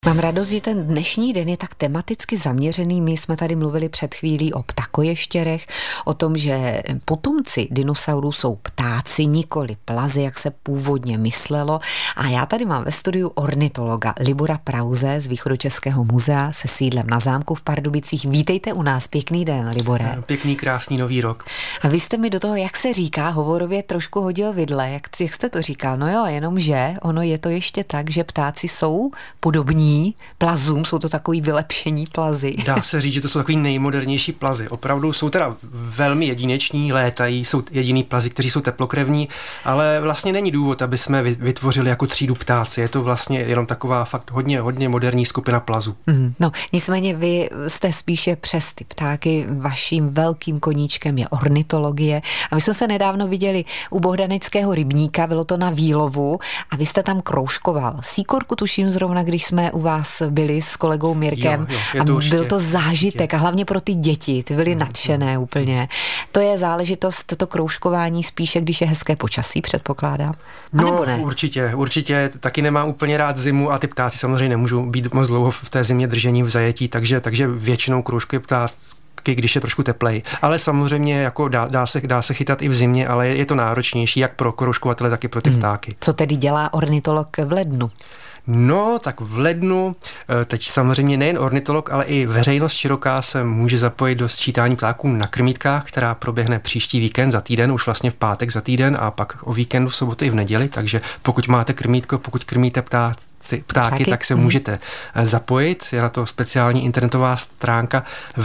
Mám radost, že ten dnešní den je tak tematicky zaměřený. My jsme tady mluvili před chvílí o ptakoještěrech, o tom, že potomci dinosaurů jsou ptáci, nikoli plazy, jak se původně myslelo. A já tady mám ve studiu ornitologa Libora Prause z Východočeského muzea se sídlem na zámku v Pardubicích. Vítejte u nás, pěkný den, Libore. Pěkný, krásný nový rok. A vy jste mi do toho, jak se říká, hovorově trošku hodil vidle. Jak jste to říkal? No jo, jenomže ono je to ještě tak, že ptáci jsou podobní plazům, jsou to takový vylepšení plazy. Dá se říct, že to jsou takový nejmodernější plazy. Opravdu jsou teda velmi jedineční, létají, jsou jediný plazy, kteří jsou teplokrevní, ale vlastně není důvod, aby jsme vytvořili jako třídu ptáci. Je to vlastně jenom taková fakt hodně moderní skupina plazů. No, nicméně vy jste spíše přes ty ptáky, vaším velkým koníčkem je ornitologie. A my jsme se nedávno viděli u Bohdaneckého rybníka, bylo to na výlovu a vy jste tam kroužkoval. Síkorku tuším zrovna, když jsme u vás byli s kolegou Mirkem a byl to zážitek a hlavně pro ty děti, ty byly nadšené úplně. To je záležitost, to kroužkování spíše, když je hezké počasí, předpokládám. No, určitě, taky nemám úplně rád zimu a ty ptáci samozřejmě nemůžou být moc dlouho v té zimě držení v zajetí, takže většinou kroužkuje ptáci, když je trošku teplej. Ale samozřejmě jako dá se chytat i v zimě, ale je to náročnější jak pro kroužkovatele, tak i pro ty ptáky. Co tedy dělá ornitolog v lednu? No, tak v lednu, teď samozřejmě nejen ornitolog, ale i veřejnost široká se může zapojit do sčítání ptáků na krmítkách, která proběhne příští víkend za týden, už vlastně v pátek za týden a pak o víkendu v sobotu i v neděli, takže pokud máte krmítko, pokud krmíte ptáky, tak se můžete zapojit. Je na to speciální internetová stránka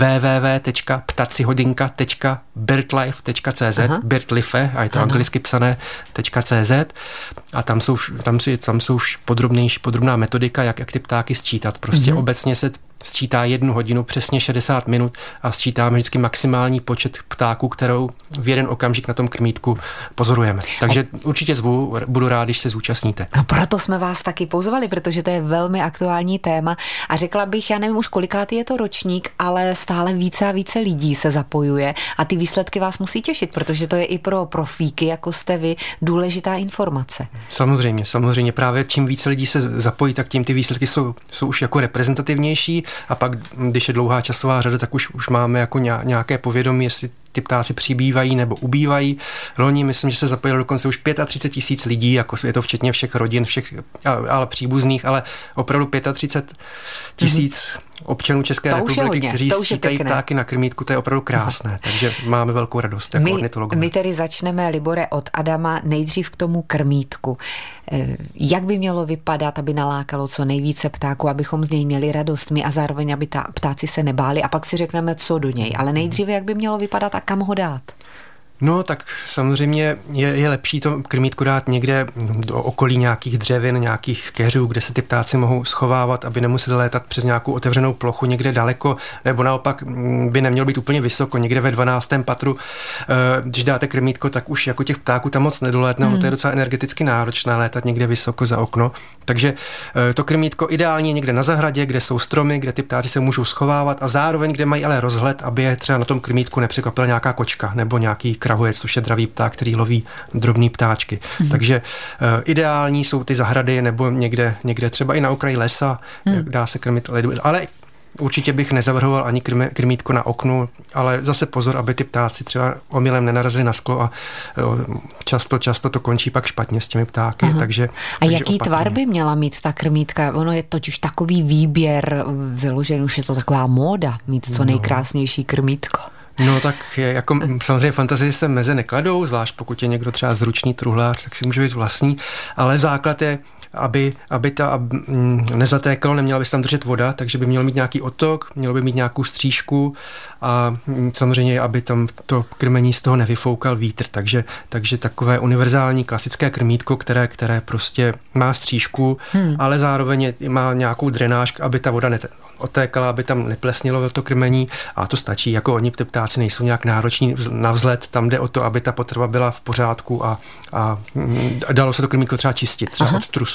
www.ptacihodinka.birdlife.cz birdlife, a je to anglicky psané .cz a tam jsou už podrobná metodika, jak ty ptáky sčítat. Prostě obecně se sčítá 1 hodinu, přesně 60 minut a sčítáme vždycky maximální počet ptáků, kterou v jeden okamžik na tom krmítku pozorujeme. Takže určitě budu rád, když se zúčastníte. A proto jsme vás taky pozvali, protože to je velmi aktuální téma a řekla bych, já nevím už kolikátý je to ročník, ale stále více a více lidí se zapojuje a ty výsledky vás musí těšit, protože to je i pro profíky, jako jste vy, důležitá informace. Samozřejmě. Právě čím více lidí se zapojí, tak tím ty výsledky jsou už jako reprezentativnějí. A pak, když je dlouhá časová řada, tak už máme jako nějaké povědomí, jestli ty ptáci přibývají nebo ubývají. Loni myslím, že se zapojilo dokonce už 35 000 lidí, jako je to včetně všech rodin, ale příbuzných, ale opravdu 35 000 občanů České republiky, kteří sčítají ptáky na krmítku, to je opravdu krásné, takže máme velkou radost jako ornitologové. My tedy začneme, Libore, od Adama, nejdřív k tomu krmítku. Jak by mělo vypadat, aby nalákalo co nejvíce ptáků, abychom z něj měli radost my a zároveň, aby ptáci se nebáli a pak si řekneme, co do něj. Ale nejdříve, jak by mělo vypadat a kam ho dát? No, tak samozřejmě je lepší to krmítko dát někde do okolí nějakých dřevin, nějakých keřů, kde se ty ptáci mohou schovávat, aby nemuseli létat přes nějakou otevřenou plochu někde daleko, nebo naopak by nemělo být úplně vysoko, někde ve 12. patru. Když dáte krmítko, tak už jako těch ptáků tam moc nedolétne, to je docela energeticky náročné létat někde vysoko za okno. Takže to krmítko ideálně někde na zahradě, kde jsou stromy, kde ty ptáci se můžou schovávat a zároveň, kde mají ale rozhled, aby je třeba na tom krmítku nepřekvapila nějaká kočka nebo nějaký kravojec, což je dravý pták, který loví drobný ptáčky. Takže ideální jsou ty zahrady nebo někde třeba i na okraji lesa, dá se krmit ledu, ale určitě bych nezavrhoval ani krmítko na oknu, ale zase pozor, aby ty ptáci třeba omylem nenarazili na sklo a často to končí pak špatně s těmi ptáky. Takže jaký tvar by měla mít ta krmítka? Ono je totiž takový výběr vyložen, už je to taková móda mít co nejkrásnější krmítko. No tak jako samozřejmě fantazie se meze nekladou, zvlášť pokud je někdo třeba zručný truhlář, tak si může být vlastní, ale základ je, aby ta nezatékalo, neměla by se tam držet voda, takže by mělo mít nějaký odtok, mělo by mít nějakou střížku a samozřejmě, aby tam to krmení z toho nevyfoukal vítr, takže takové univerzální klasické krmítko, které prostě má střížku, ale zároveň má nějakou drenáž, aby ta voda otékala, aby tam neplesnilo to krmení a to stačí. Jako oni ty ptáci nejsou nějak nároční na vzhled, tam jde o to, aby ta potrava byla v pořádku a dalo se to krmítko třeba čistit, třeba od trusu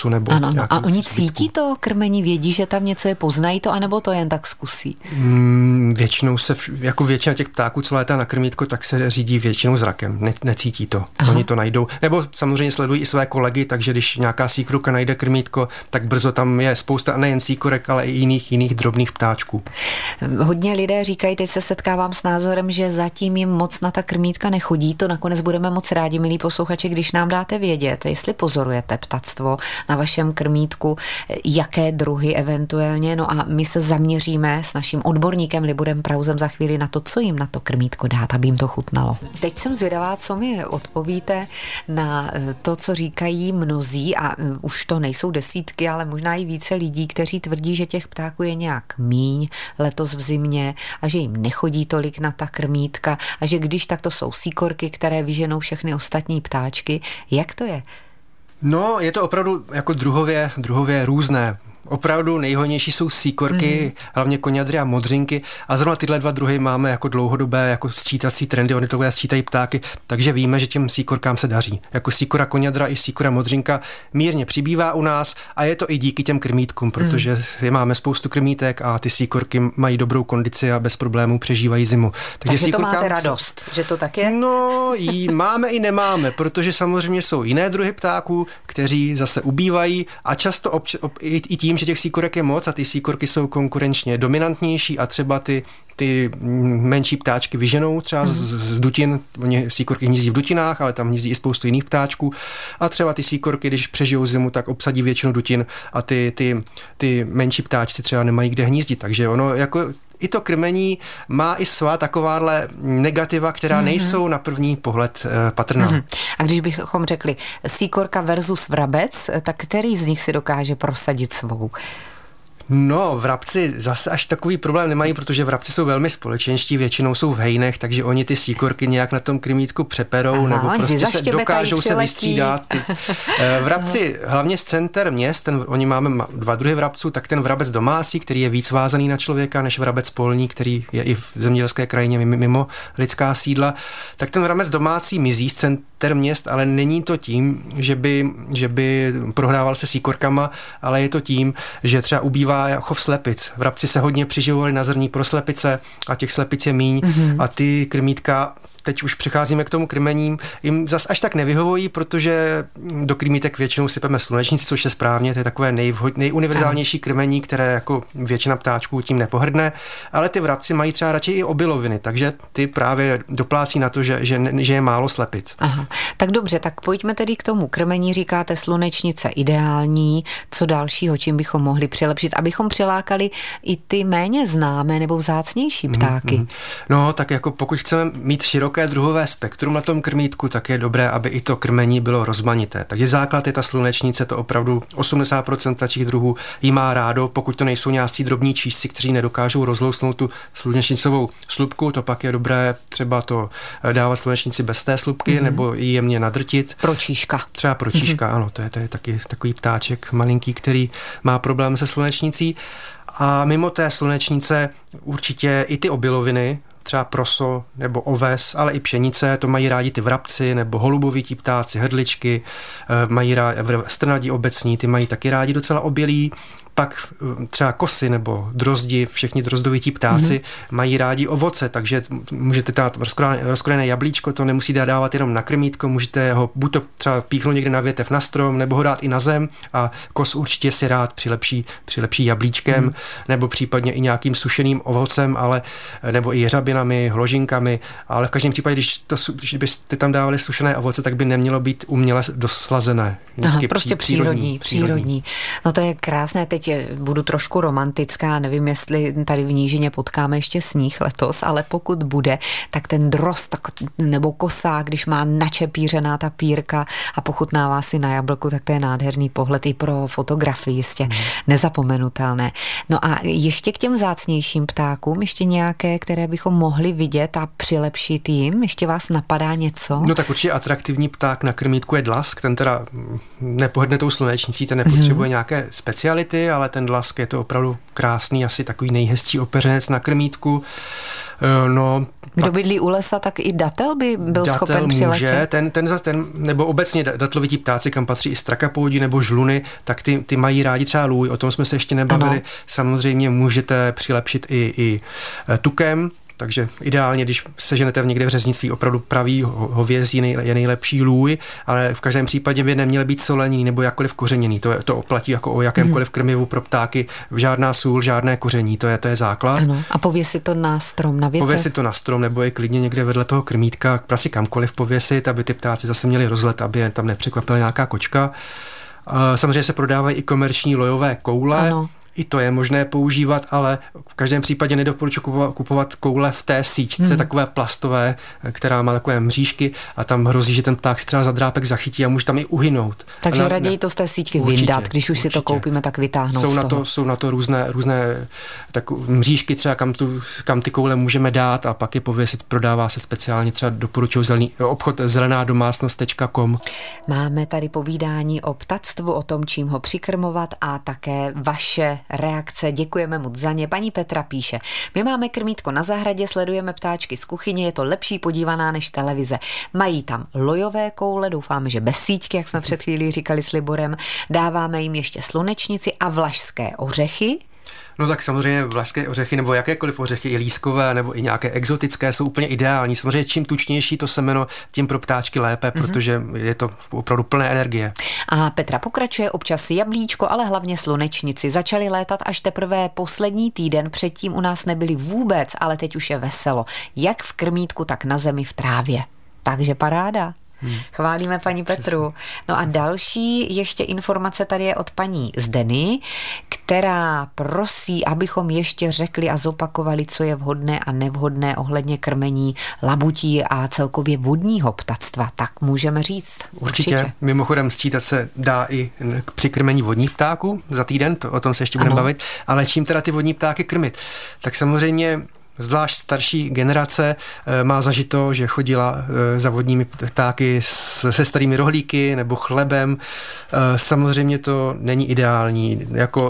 masu nebo ano, no. A oni cítí to krmení, vědí, že tam něco je, poznají to, anebo to jen tak zkusí? Většinou jako většina těch ptáků, co létá na krmítko, tak se řídí většinou zrakem, necítí to. Aha. Oni to najdou. Nebo samozřejmě sledují i své kolegy, takže když nějaká síkorka najde krmítko, tak brzo tam je spousta nejen síkorek, ale i jiných drobných ptáčků. Hodně lidé říkají, teď se setkávám s názorem, že zatím jim moc na ta krmítka nechodí. To nakonec budeme moc rádi, milí posluchači, když nám dáte vědět, jestli pozorujete ptactvo na vašem krmítku, jaké druhy eventuálně. No a my se zaměříme s naším odborníkem Liborem Prausem za chvíli na to, co jim na to krmítko dát, aby jim to chutnalo. Teď jsem zvědavá, co mi odpovíte na to, co říkají mnozí, a už to nejsou desítky, ale možná i více lidí, kteří tvrdí, že těch ptáků je nějak míň letos v zimě a že jim nechodí tolik na ta krmítka a že když tak to jsou síkorky, které vyženou všechny ostatní ptáčky. Jak to je? No, je to opravdu jako druhově různé. Opravdu nejhojnější jsou síkorky, hlavně koňadry a modřinky, a zrovna tyhle dva druhy máme jako dlouhodobé jako sčítací trendy, oni to sčítají ptáky, takže víme, že těm síkorkám se daří. Jako síkora koňadra i síkora modřinka mírně přibývá u nás a je to i díky těm krmítkům, protože máme spoustu krmítek a ty síkorky mají dobrou kondici a bez problémů přežívají zimu. Takže to máte radost, že to tak je? No, máme i nemáme, protože samozřejmě jsou jiné druhy ptáků, kteří zase ubývají a často i tím, že těch síkorek je moc a ty síkorky jsou konkurenčně dominantnější a třeba ty menší ptáčky vyženou třeba z dutin, oni síkorky hnízdí v dutinách, ale tam hnízdí i spoustu jiných ptáčků a třeba ty síkorky, když přežijou zimu, tak obsadí většinu dutin a ty menší ptáčci třeba nemají kde hnízdit, takže ono jako i to krmení má i svá takováhle negativa, která nejsou na první pohled patrná. A když bychom řekli síkorka versus vrabec, tak který z nich si dokáže prosadit svou? No, vrabci zase až takový problém nemají, protože vrabci jsou velmi společenští, většinou jsou v hejnech, takže oni ty síkorky nějak na tom krmítku přeperou, nebo prostě se dokážou se vystřídat. Vrabci, hlavně z center měst, oni máme dva druhy vrabců, tak ten vrabec domácí, který je víc vázaný na člověka, než vrabec polní, který je i v zemědělské krajině mimo lidská sídla, tak ten vrabec domácí mizí z center měst, ale není to tím, že by prohrával se síkorkama, ale je to tím, že třeba ubývá chov slepic. Vrabci se hodně přiživovali na zrní pro slepice a těch slepic je míň a ty krmítka, teď už přecházíme k tomu krmením, jim zas až tak nevyhovují, protože do krmítek většinou sypeme slunečnici, což je správně, to je takové nejuniverzálnější krmení, které jako většina ptáčků tím nepohrdne, ale ty vrabci mají třeba radši i obiloviny, takže ty právě doplácí na to, že je málo slepic. Aha. Tak dobře, tak pojďme tedy k tomu krmení, říkáte slunečnice ideální, co dalšího, čím bychom mohli přilepšit, abychom přilákali i ty méně známé nebo vzácnější ptáky. No, tak jako pokud chceme mít široké druhové spektrum na tom krmítku, tak je dobré, aby i to krmení bylo rozmanité. Takže základ je ta slunečnice, to opravdu 80% ptačích druhů jí má rádo, pokud to nejsou nějací drobní čísci, kteří nedokážou rozlousnout tu slunečnicovou slupku, to pak je dobré třeba to dávat slunečnici bez té slupky nebo ji jemně nadrtit. Pročíška. Třeba pročíška, ano, to je taky takový ptáček malinký, který má problém se slunečnicí. A mimo té slunečnice určitě i ty obiloviny, třeba proso nebo oves, ale i pšenice, to mají rádi ty vrabci nebo holubovití ptáci, hrdličky, mají rádi strnadí obecní, ty mají taky rádi docela obilí. Pak třeba kosy nebo drozdi, všichni drozdovití ptáci mají rádi ovoce, takže můžete dát rozkrojené jablíčko, to nemusíte dávat jenom na krmítko, můžete ho buď to třeba píchnout někde na větev na strom, nebo ho dát i na zem a kos určitě si rád přilepší jablíčkem, nebo případně i nějakým sušeným ovocem, nebo i jeřabinami, hložinkami, ale v každém případě, když byste tam dávali sušené ovoce, tak by nemělo být uměle doslazené. Prostě přírodní. No to je krásné, teď budu trošku romantická, nevím, jestli tady v nížině potkáme ještě sníh letos, ale pokud bude, tak ten drozd nebo kosák, když má načepířená ta pírka a pochutnává si na jablku, tak to je nádherný pohled i pro fotografii, jistě nezapomenutelné. No a ještě k těm vzácnějším ptákům, ještě nějaké, které bychom mohli vidět a přilepšit jim, ještě vás napadá něco? No tak určitě atraktivní pták na krmítku je dlask, ten teda nepohrdne tou slunečnicí, ten nepotřebuje nějaké speciality, ale ten dlask je to opravdu krásný, asi takový nejhezčí opeřenec na krmítku. Kdo bydlí u lesa, tak i datel by byl schopen přiletět? Ten, nebo obecně datlovití ptáci, kam patří i strakapoudi nebo žluny, tak ty mají rádi třeba lůj, o tom jsme se ještě nebavili. Ano. Samozřejmě můžete přilepšit i tukem, takže ideálně, když seženete někde v řeznictví opravdu pravý hovězí, je nejlepší lůj, ale v každém případě by neměly být solení nebo jakkoliv kořeněný. To platí jako o jakémkoliv krmivu pro ptáky. Žádná sůl, žádné koření, to je základ. Ano. A pověsit to na strom, na větev? Pověsit to na strom nebo je klidně někde vedle toho krmítka, prostě kamkoliv pověsit, aby ty ptáci zase měli rozlet, aby je tam nepřekvapila nějaká kočka. Samozřejmě se prodávají i komerční lojové koule. Ano. I to je možné používat, ale v každém případě nedoporučuji kupovat koule v té síťce, takové plastové, která má takové mřížky a tam hrozí, že ten pták si třeba za drápek zachytí a může tam i uhynout. Takže raději to z té síťky vyndat, když už si to koupíme, tak vytáhnout z toho. Jsou na to různé mřížky třeba, kam ty koule můžeme dát a pak je pověsit, prodává se speciálně, třeba doporučuji obchod zelenádomácnost.com. Máme tady povídání o ptactvu, o tom, čím ho přikrmovat a také vaše reakce. Děkujeme moc za ně. Paní Petra píše: my máme krmítko na zahradě, sledujeme ptáčky z kuchyně, je to lepší podívaná než televize. Mají tam lojové koule, doufáme, že bez síťky, jak jsme před chvílí říkali s Liborem. Dáváme jim ještě slunečnici a vlašské ořechy. No tak samozřejmě vlašské ořechy nebo jakékoliv ořechy, i lískové nebo i nějaké exotické jsou úplně ideální. Samozřejmě čím tučnější to semeno, tím pro ptáčky lépe, protože je to opravdu plné energie. A Petra pokračuje: občas jablíčko, ale hlavně slunečnici. Začali létat až teprve poslední týden, předtím u nás nebyli vůbec, ale teď už je veselo. Jak v krmítku, tak na zemi v trávě. Takže paráda. Chválíme paní Petru. No a další ještě informace tady je od paní Zdeny, která prosí, abychom ještě řekli a zopakovali, co je vhodné a nevhodné ohledně krmení labutí a celkově vodního ptactva. Tak můžeme říct. Určitě. Mimochodem sčítat se dá i při krmení vodních ptáků za týden, o tom se ještě budeme bavit, ale čím teda ty vodní ptáky krmit? Tak samozřejmě zvlášť starší generace má zažito, že chodila za vodními ptáky se starými rohlíky nebo chlebem. Samozřejmě to není ideální.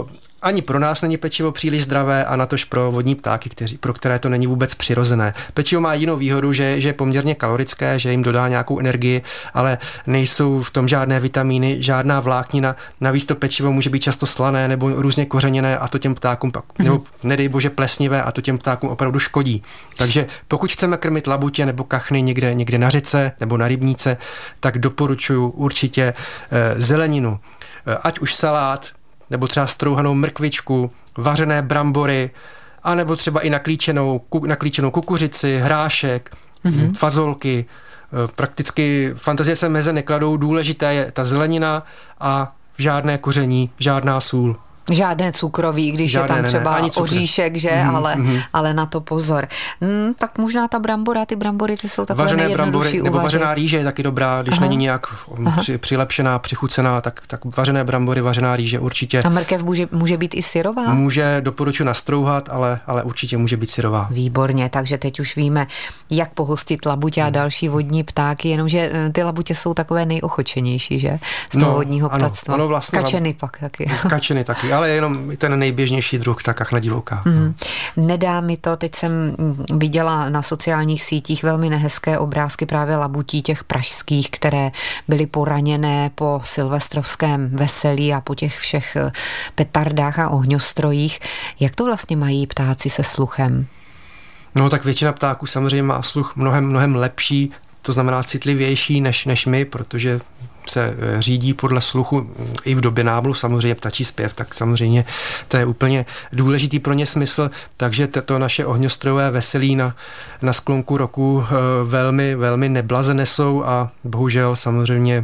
Ani pro nás není pečivo příliš zdravé a natož pro vodní ptáky, pro které to není vůbec přirozené. Pečivo má jinou výhodu, že je poměrně kalorické, že jim dodá nějakou energii, ale nejsou v tom žádné vitamíny, žádná vláknina. Navíc to pečivo může být často slané nebo různě kořeněné a to těm ptákům nebo nedej bože plesnivé a to těm ptákům opravdu škodí. Takže pokud chceme krmit labutě nebo kachny někde na řece nebo na rybníce, tak doporučuji určitě zeleninu. Ať už salát, nebo třeba strouhanou mrkvičku, vařené brambory, anebo třeba i naklíčenou kukuřici, hrášek, fazolky. Prakticky fantazie se meze nekladou, důležité je ta zelenina a žádné koření, žádná sůl. Žádné cukroví, když žádné, je tam třeba oříšek, že? Ale na to pozor. Tak možná ta brambora, ty brambory, ty jsou takové nejjednodušší nebo vařená rýže je taky dobrá, když není nějak přilepšená, přichucená, tak vařené brambory, vařená rýže určitě. A mrkev může být i syrová? Může, doporučuji nastrouhat, ale určitě může být syrová. Výborně, takže teď už víme, jak pohostit labutě a další vodní ptáky, jenomže ty labutě jsou takové nejochočenější, že? Z toho vodního ptactva. Ano, vlastně kačeny pak taky. Kačeny taky, ale jenom ten nejběžnější druh, ta kachna divoká. Nedá mi to, teď jsem viděla na sociálních sítích velmi nehezké obrázky právě labutí těch pražských, které byly poraněné po silvestrovském veselí a po těch všech petardách a ohňostrojích. Jak to vlastně mají ptáci se sluchem? No tak většina ptáků samozřejmě má sluch mnohem lepší, to znamená citlivější než my, protože se řídí podle sluchu i v době náblu, samozřejmě ptačí zpěv, tak samozřejmě to je úplně důležitý pro ně smysl, takže to naše ohňostrojové veselí na sklonku roku velmi, velmi neblaze nesou a bohužel samozřejmě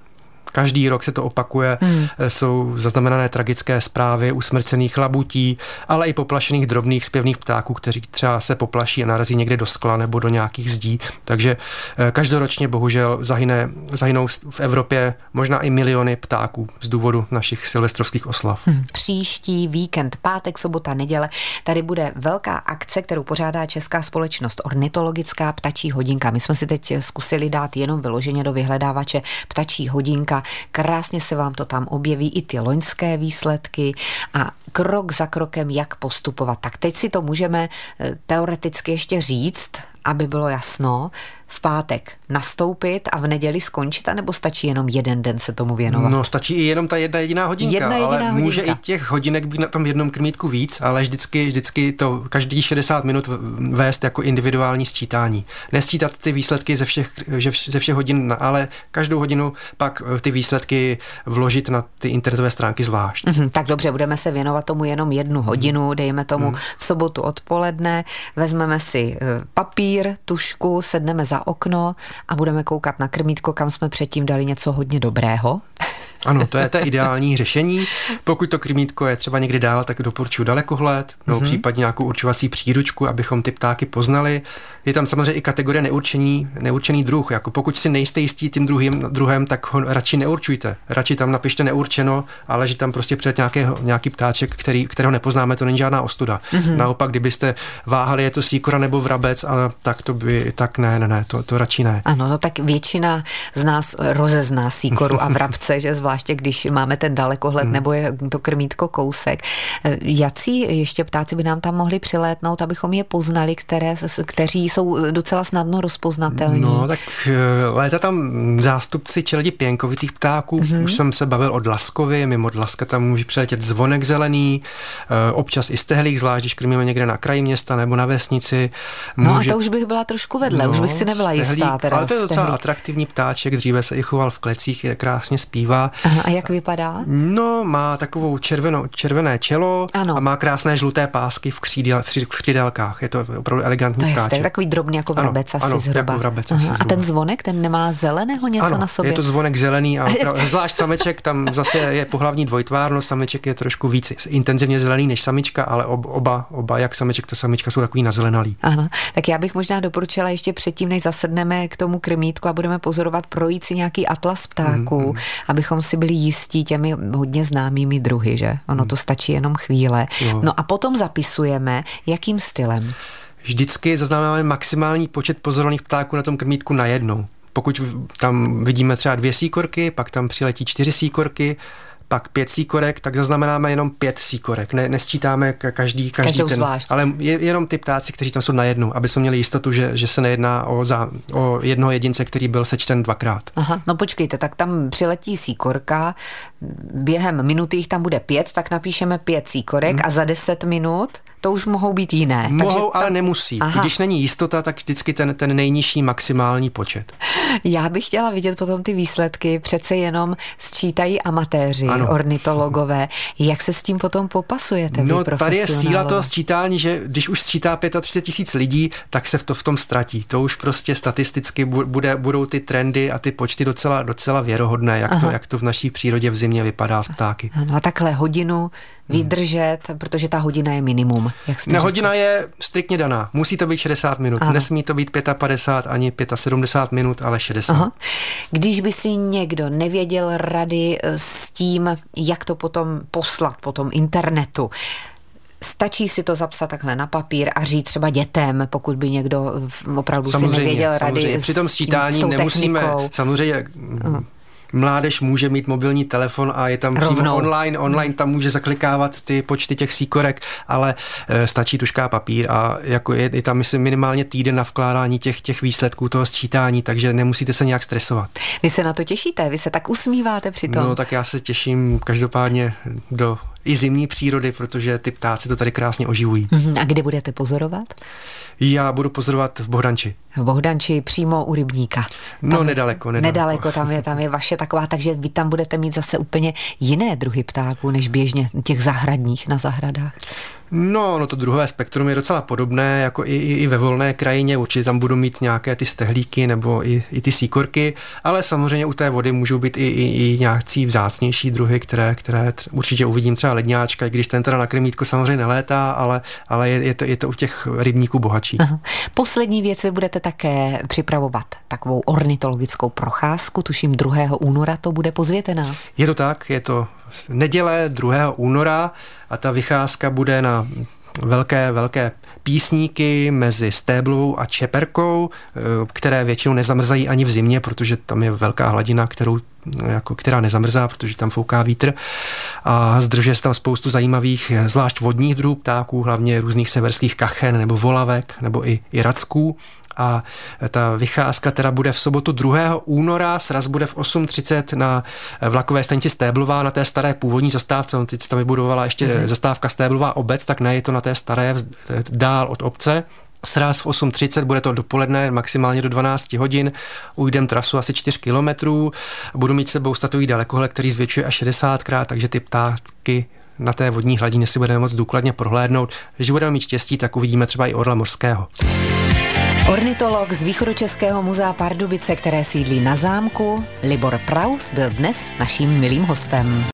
každý rok se to opakuje, jsou zaznamenané tragické zprávy usmrcených labutí, ale i poplašených drobných zpěvných ptáků, kteří třeba se poplaší a narazí někde do skla nebo do nějakých zdí. Takže každoročně bohužel zahynou v Evropě možná i miliony ptáků z důvodu našich silvestrovských oslav. Příští víkend, pátek, sobota, neděle, tady bude velká akce, kterou pořádá Česká společnost ornitologická Ptačí hodinka. My jsme si teď zkusili dát jenom vyloženě do vyhledávače Ptačí hodinka února. Krásně se vám to tam objeví, i ty loňské výsledky a krok za krokem, jak postupovat. Tak teď si to můžeme teoreticky ještě říct, aby bylo jasno, v pátek nastoupit a v neděli skončit, anebo stačí jenom jeden den se tomu věnovat? No, stačí i jenom ta jedna jediná hodinka, ale může i těch hodinek být na tom jednom krmítku víc, ale vždycky to každých 60 minut vést jako individuální sčítání. Nesčítat ty výsledky ze všech hodin, ale každou hodinu pak ty výsledky vložit na ty internetové stránky zvlášť. Tak dobře, budeme se věnovat tomu jenom 1 hodinu, dejme tomu v sobotu odpoledne, vezmeme si papír, tužku, sedneme za okno a budeme koukat na krmítko, kam jsme předtím dali něco hodně dobrého. Ano, to je ideální řešení. Pokud to krmítko je třeba někdy dál, tak doporučuji dalekohled, nebo případně nějakou určovací příručku, abychom ty ptáky poznali. Je tam samozřejmě i kategorie neurčený druh. Jako pokud si nejste jistí tím druhem, tak ho radši neurčujte. Radši tam napište neurčeno, ale že tam prostě před nějaký ptáček, kterého nepoznáme, to není žádná ostuda. Naopak, kdybyste váhali, je to sýkora nebo vrabec, tak ne, to radši ne. Ano, no tak většina z nás rozezná sýkoru a vrabce, že zvláště když máme ten dalekohled nebo je to krmítko kousek. Jací ještě ptáci by nám tam mohli přilétnout, abychom je poznali, kteří jsou docela snadno rozpoznatelní? No, tak léta tam zástupci čeledi pěnkovitých ptáků. Už jsem se bavil o dlaskovi, mimo dlaska tam může přiletět zvonek zelený, občas i stehlík, zvlášť když krmíme někde na kraji města nebo na vesnici. No a to už bych byla trošku vedle, už bych si nebyla jistá. Ale to je docela atraktivní ptáček, dříve se i choval v klecích, krásně zpívá. Aha, a jak vypadá? No, má takovou červené čelo a má krásné žluté pásky v křídelkách. Je to opravdu elegantní ptáček. To je takový drobný jako vrabec asi zhruba. Jako vrabec asi zhruba. A ten zvonek, ten nemá zeleného něco na sobě? Je to zvonek zelený a zvlášť sameček, tam zase je pohlavní dvojtvárnost, sameček je trošku víc intenzivně zelený než samička, ale oba jak sameček, ta samička jsou takový nazelenalý. Aha, tak já bych možná doporučila ještě předtím, než zasedneme k tomu krmítku a budeme pozorovat, projít si nějaký atlas ptáků, abychom si byli jistí těmi hodně známými druhy, že? Ono to stačí jenom chvíle. No a potom zapisujeme, jakým stylem? Vždycky zaznamenáme maximální počet pozorovaných ptáků na tom krmítku najednou. Pokud tam vidíme třeba 2 sýkorky, pak tam přiletí 4 sýkorky, pak 5 sýkorek, tak zaznamenáme jenom 5 sýkorek. Nesčítáme každý ten, zvlášť. Ale jenom ty ptáci, kteří tam jsou najednou, aby jsme měli jistotu, že se nejedná o jednoho jedince, který byl sečten 2krát. Aha, no počkejte, tak tam přiletí sýkorka, během minuty jich tam bude 5, tak napíšeme 5 sýkorek a za 10 minut to už mohou být jiné. Mohou, ale nemusí. Aha. Když není jistota, tak vždycky ten nejnižší maximální počet. Já bych chtěla vidět potom ty výsledky, přece jenom sčítají amatéři, ornitologové. Jak se s tím potom popasujete? No, tady je síla toho sčítání, že když už sčítá 35 000 lidí, tak se v tom ztratí. To už prostě statisticky budou ty trendy a ty počty docela věrohodné, jak to v naší přírodě v zimě vypadá s ptáky. Ano, a takhle hodinu vydržet, protože ta hodina je minimum. Hodina je striktně daná. Musí to být 60 minut. Ano. Nesmí to být 55 ani 75 minut, ale 60. Aha. Když by si někdo nevěděl rady s tím, jak to potom poslat po tom internetu, stačí si to zapsat takhle na papír a říct třeba dětem, pokud by někdo opravdu si nevěděl rady. Při tom sčítání nemusíme, samozřejmě mládež může mít mobilní telefon a je tam přímo online tam může zaklikávat ty počty těch sýkorek, ale stačí tužka a papír a jako je tam myslím minimálně týden na vkládání těch výsledků toho sčítání, takže nemusíte se nějak stresovat. Vy se na to těšíte? Vy se tak usmíváte při tom? No tak já se těším každopádně do i zimní přírody, protože ty ptáci to tady krásně oživují. A kde budete pozorovat? Já budu pozorovat v Bohdanči. V Bohdanči přímo u rybníka. No nedaleko. Nedaleko, tam je vaše taková, takže vy tam budete mít zase úplně jiné druhy ptáků, než běžně těch zahradních na zahradách. No to druhové spektrum je docela podobné, jako i ve volné krajině, určitě tam budu mít nějaké ty stehlíky nebo i ty sýkorky, ale samozřejmě u té vody můžou být i nějaký vzácnější druhy, které určitě uvidím, třeba ledňáčka, i když ten teda na krmítko samozřejmě nelétá, ale je to u těch rybníků bohatší. Aha. Poslední věc, vy budete také připravovat takovou ornitologickou procházku, tuším 2. února to bude, pozvěte nás. Je to tak, je to neděle 2. února a ta vycházka bude na velké písníky mezi stéblovou a čeperkou, které většinou nezamrzají ani v zimě, protože tam je velká hladina, která nezamrzá, protože tam fouká vítr a zdržuje se tam spoustu zajímavých, zvlášť vodních druhů ptáků, hlavně různých severských kachen nebo volavek nebo i racků. A ta vycházka teda bude v sobotu 2. února, sraz bude v 8:30 na vlakové stanici Stéblová, na té staré původní zastávce. Teď se tam vybudovala ještě zastávka Stéblová obec, tak je to na té staré dál od obce. Sraz v 8:30, bude to dopoledne, maximálně do 12 hodin, ujdem trasu asi 4 kilometrů, budu mít s sebou statový dalekohled, který zvětšuje až 60krát, takže ty ptáky na té vodní hladině si budeme moct důkladně prohlédnout. Když budeme mít štěstí, tak uvidíme třeba i orla mořského. Ornitolog z Východočeského muzea Pardubice, které sídlí na zámku, Libor Praus, byl dnes naším milým hostem.